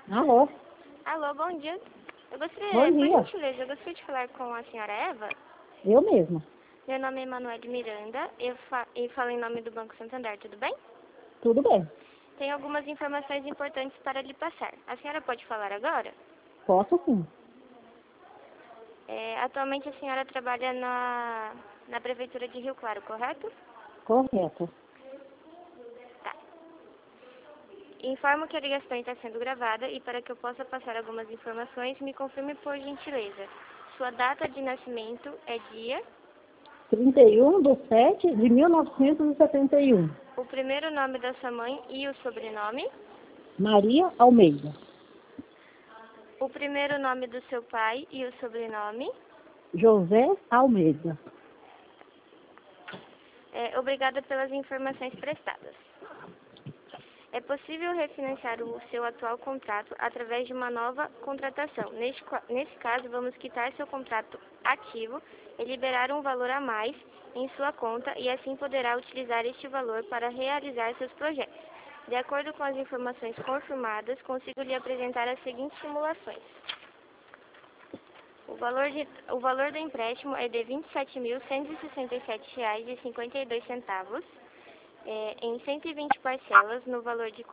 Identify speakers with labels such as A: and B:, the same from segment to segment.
A: Alô,
B: Alô, bom dia.
A: bom
B: Por
A: dia.
B: gentileza, eu gostaria de falar com a senhora Eva.
A: Eu mesma.
B: Meu nome é Emanuele Miranda, eu falo em nome do Banco Santander, tudo bem?
A: Tudo bem.
B: Tenho algumas informações importantes para lhe passar. A senhora pode falar agora?
A: Posso sim.
B: Atualmente a senhora trabalha na Prefeitura de Rio Claro, correto?
A: Correto.
B: Tá. Informo que a ligação está sendo gravada e para que eu possa passar algumas informações, me confirme por gentileza. Sua data de nascimento é dia,
A: 31/7/1971.
B: o primeiro nome da sua mãe e o sobrenome,
A: Maria Almeida.
B: o primeiro nome do seu pai e o sobrenome.
A: José Almeida.
B: Obrigada pelas informações prestadas. É possível refinanciar o seu atual contrato através de uma nova contratação. Nesse caso, vamos quitar seu contrato ativo e liberar um valor a mais em sua conta e assim poderá utilizar este valor para realizar seus projetos. De acordo com as informações confirmadas, consigo lhe apresentar as seguintes simulações. O valor do empréstimo é de R$ 27.167,52, em 120 parcelas, no valor de R$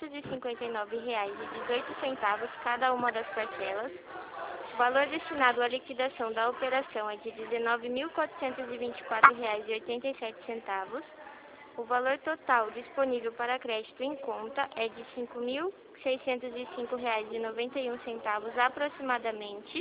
B: 459,18 cada uma das parcelas. O valor destinado à liquidação da operação é de R$ 19.424,87. O valor total disponível para crédito em conta é de R$ 5.605,91 aproximadamente.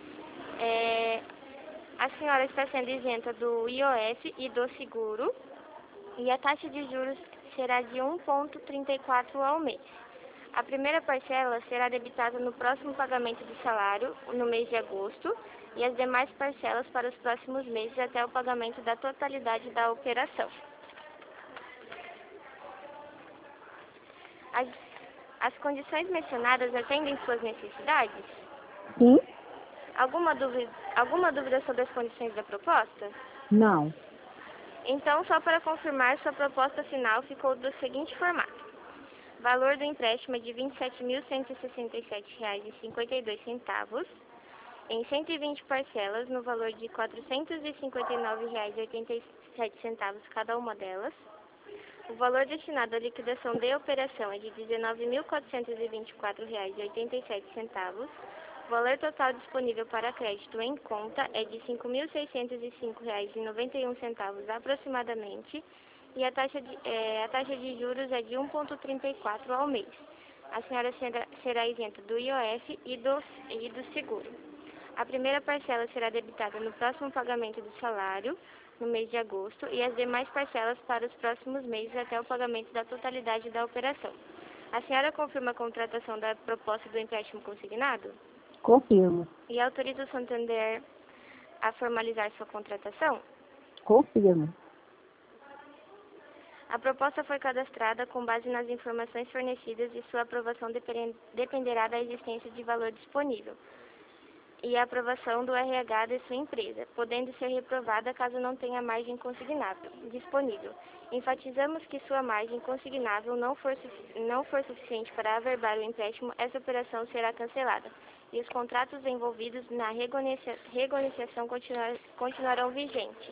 B: A senhora está sendo isenta do IOF e do seguro e a taxa de juros será de 1,34 ao mês. A primeira parcela será debitada no próximo pagamento do salário, no mês de agosto, e as demais parcelas para os próximos meses até o pagamento da totalidade da operação. As condições mencionadas atendem suas necessidades?
A: Sim?
B: Alguma dúvida sobre as condições da proposta?
A: Não.
B: Então, só para confirmar, sua proposta final ficou do seguinte formato. Valor do empréstimo é de R$ 27.167,52, em 120 parcelas, no valor de R$ 459,87 cada uma delas. O valor destinado à liquidação de operação é de R$ 19.424,87. O valor total disponível para crédito em conta é de R$ 5.605,91 aproximadamente e a taxa de juros é de 1,34 ao mês. A senhora será isenta do IOF e do seguro. A primeira parcela será debitada no próximo pagamento do salário, no mês de agosto, e as demais parcelas para os próximos meses até o pagamento da totalidade da operação. A senhora confirma a contratação da proposta do empréstimo consignado?
A: Confirmo.
B: E autoriza o Santander a formalizar sua contratação?
A: Confirmo.
B: A proposta foi cadastrada com base nas informações fornecidas e sua aprovação dependerá da existência de valor disponível e a aprovação do RH de sua empresa, podendo ser reprovada caso não tenha margem consignável disponível. Enfatizamos que sua margem consignável não for suficiente para averbar o empréstimo, essa operação será cancelada e os contratos envolvidos na renegociação continuarão vigentes.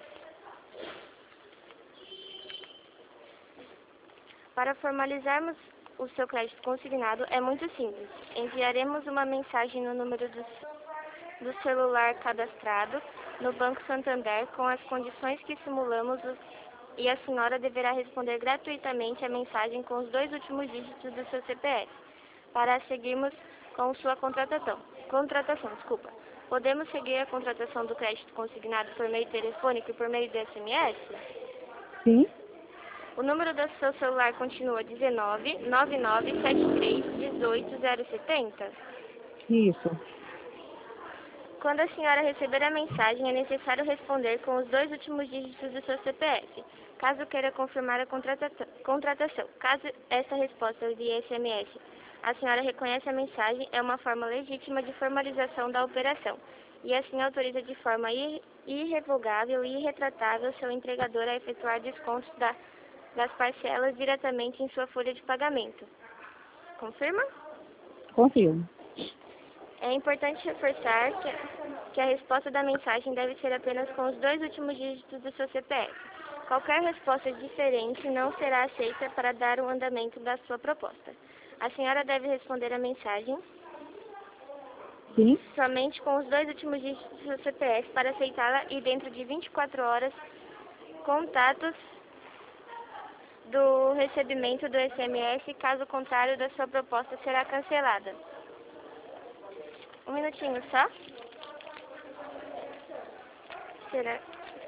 B: Para formalizarmos o seu crédito consignado é muito simples. Enviaremos uma mensagem no número do celular cadastrado no Banco Santander com as condições que simulamos e a senhora deverá responder gratuitamente a mensagem com os 2 últimos dígitos do seu CPF para seguirmos com sua contratação. Podemos seguir a contratação do crédito consignado por meio telefônico e por meio de SMS?
A: Sim?
B: O número do seu celular continua 1999731870?
A: Isso.
B: Quando a senhora receber a mensagem, é necessário responder com os 2 últimos dígitos do seu CPF, caso queira confirmar a contratação. Caso esta resposta via SMS, a senhora reconhece a mensagem, é uma forma legítima de formalização da operação, e assim autoriza de forma irrevogável e irretratável seu entregador a efetuar descontos das parcelas diretamente em sua folha de pagamento. Confirma?
A: Confirmo.
B: É importante reforçar que a resposta da mensagem deve ser apenas com os 2 últimos dígitos do seu CPF. Qualquer resposta diferente não será aceita para dar o andamento da sua proposta. A senhora deve responder a mensagem
A: Sim?
B: somente com os 2 últimos dígitos do seu CPF para aceitá-la e dentro de 24 horas, contatos do recebimento do SMS, caso contrário, da sua proposta será cancelada. Um minutinho só. Será?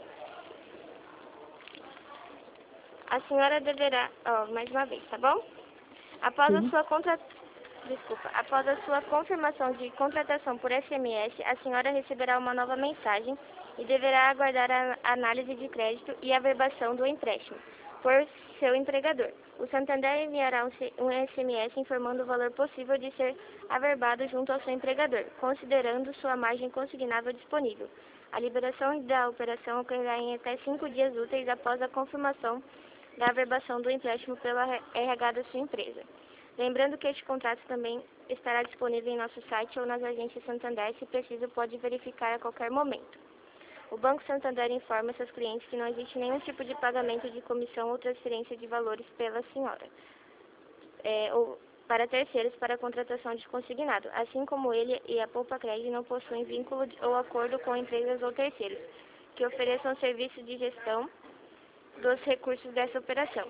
B: A senhora deverá... mais uma vez, tá bom? Após
A: Sim.
B: Após a sua confirmação de contratação por SMS, a senhora receberá uma nova mensagem e deverá aguardar a análise de crédito e a averbação do empréstimo por seu empregador. O Santander enviará um SMS informando o valor possível de ser averbado junto ao seu empregador, considerando sua margem consignável disponível. A liberação da operação ocorrerá em até 5 dias úteis após a confirmação da averbação do empréstimo pela RH da sua empresa. Lembrando que este contrato também estará disponível em nosso site ou nas agências Santander, se preciso pode verificar a qualquer momento. O Banco Santander informa seus clientes que não existe nenhum tipo de pagamento de comissão ou transferência de valores pela senhora, ou para terceiros para a contratação de consignado, assim como ele e a Poupa Crédito não possuem vínculo ou acordo com empresas ou terceiros que ofereçam serviços de gestão dos recursos dessa operação.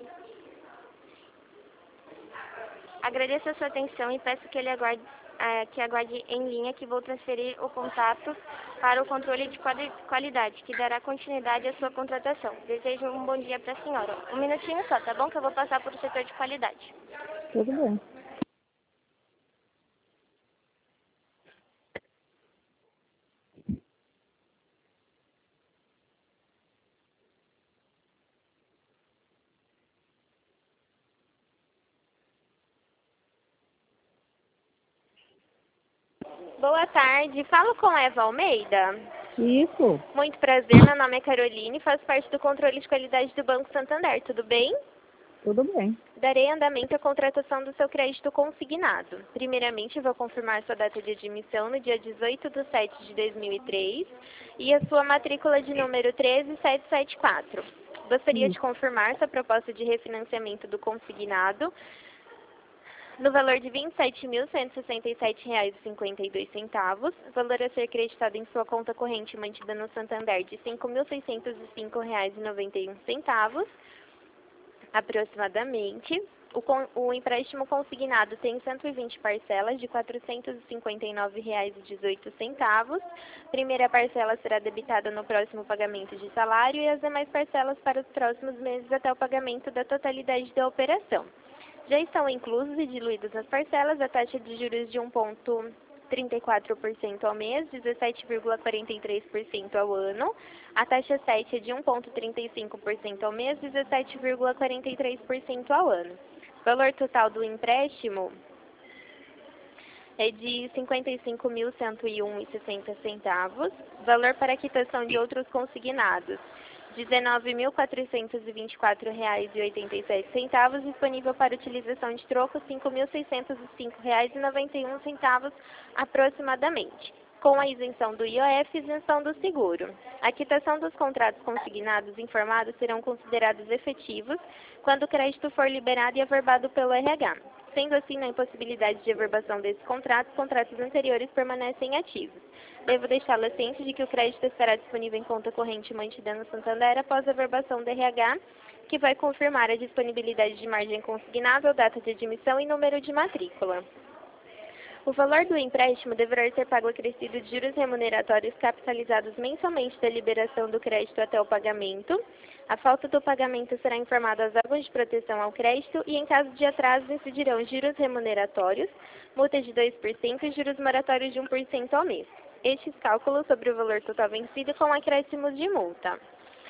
B: Agradeço a sua atenção e peço que ele aguarde em linha que vou transferir o contato para o controle de qualidade, que dará continuidade à sua contratação. Desejo um bom dia para a senhora. Um minutinho só, tá bom? Que eu vou passar para o setor de qualidade.
A: Tudo bem.
C: Boa tarde, falo com Eva Almeida.
A: Isso.
C: Muito prazer, meu nome é Caroline e faço parte do controle de qualidade do Banco Santander, tudo bem?
A: Tudo bem.
C: Darei andamento à contratação do seu crédito consignado. Primeiramente, vou confirmar sua data de admissão no dia 18/7/2003 e a sua matrícula de número 13774. Gostaria de confirmar sua proposta de refinanciamento do consignado no valor de R$ 27.167,52, valor a ser creditado em sua conta corrente mantida no Santander de R$ 5.605,91, aproximadamente. O empréstimo consignado tem 120 parcelas de R$ 459,18. Primeira parcela será debitada no próximo pagamento de salário e as demais parcelas para os próximos meses até o pagamento da totalidade da operação. Já estão inclusos e diluídos nas parcelas a taxa de juros de 1,34% ao mês, 17,43% ao ano. A taxa 7 é de 1,35% ao mês, 17,43% ao ano. O valor total do empréstimo é de R$ 55.101,60. Valor para quitação de outros consignados, R$ 19.424,87, disponível para utilização de troco, R$ 5.605,91 aproximadamente, com a isenção do IOF e isenção do seguro. A quitação dos contratos consignados informados serão considerados efetivos quando o crédito for liberado e averbado pelo RH. Sendo assim, na impossibilidade de averbação desses contratos, contratos anteriores permanecem ativos. Devo deixá-la ciente de que o crédito estará disponível em conta corrente mantida no Santander após a averbação do RH, que vai confirmar a disponibilidade de margem consignável, data de admissão e número de matrícula. O valor do empréstimo deverá ser pago acrescido de juros remuneratórios capitalizados mensalmente da liberação do crédito até o pagamento. A falta do pagamento será informada aos órgãos de proteção ao crédito e, em caso de atraso, incidirão juros remuneratórios, multa de 2% e juros moratórios de 1% ao mês. Estes cálculos sobre o valor total vencido com acréscimos de multa.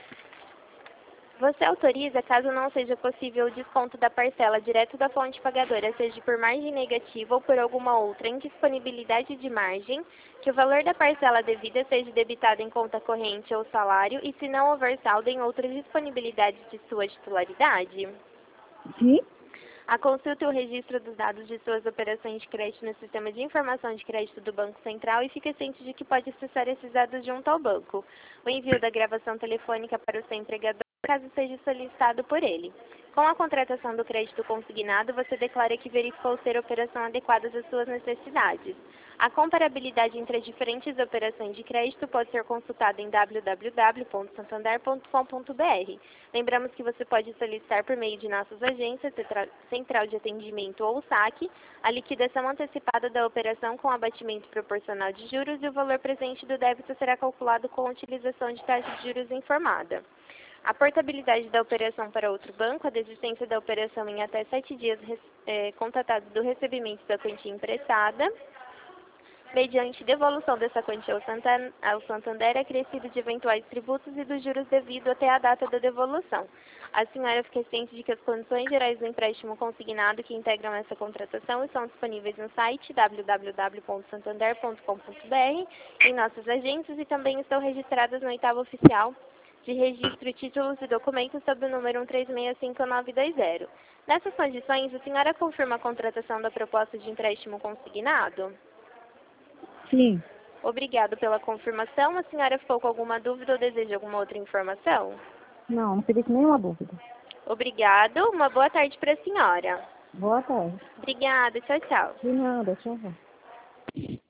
C: Você autoriza, caso não seja possível o desconto da parcela direto da fonte pagadora, seja por margem negativa ou por alguma outra indisponibilidade de margem, que o valor da parcela devida seja debitado em conta corrente ou salário e, se não houver saldo, em outras disponibilidades de sua titularidade?
A: Sim.
C: A consulta e o registro dos dados de suas operações de crédito no Sistema de Informação de Crédito do Banco Central e fique ciente de que pode acessar esses dados junto ao banco. O envio da gravação telefônica para o seu empregador, caso seja solicitado por ele. Com a contratação do crédito consignado, você declara que verificou ser a operação adequada às suas necessidades. A comparabilidade entre as diferentes operações de crédito pode ser consultada em www.santander.com.br. Lembramos que você pode solicitar por meio de nossas agências, Central de Atendimento ou SAC, a liquidação antecipada da operação com abatimento proporcional de juros e o valor presente do débito será calculado com a utilização de taxa de juros informada. A portabilidade da operação para outro banco, a desistência da operação em até 7 dias contatados do recebimento da quantia emprestada, mediante devolução dessa quantia ao Santander, acrescido de eventuais tributos e dos juros devido até a data da devolução. A senhora fica ciente de que as condições gerais do empréstimo consignado que integram essa contratação estão disponíveis no site www.santander.com.br, em nossas agências e também estão registradas no 8º oficial de registro, títulos e documentos sob o número 1365-920. Nessas condições, a senhora confirma a contratação da proposta de empréstimo consignado?
A: Sim.
C: Obrigado pela confirmação. A senhora ficou com alguma dúvida ou deseja alguma outra informação?
A: Não fiquei com nenhuma dúvida.
C: Obrigado. Uma boa tarde para a senhora.
A: Boa tarde.
C: Obrigada. Tchau, tchau.
A: De nada, tchau.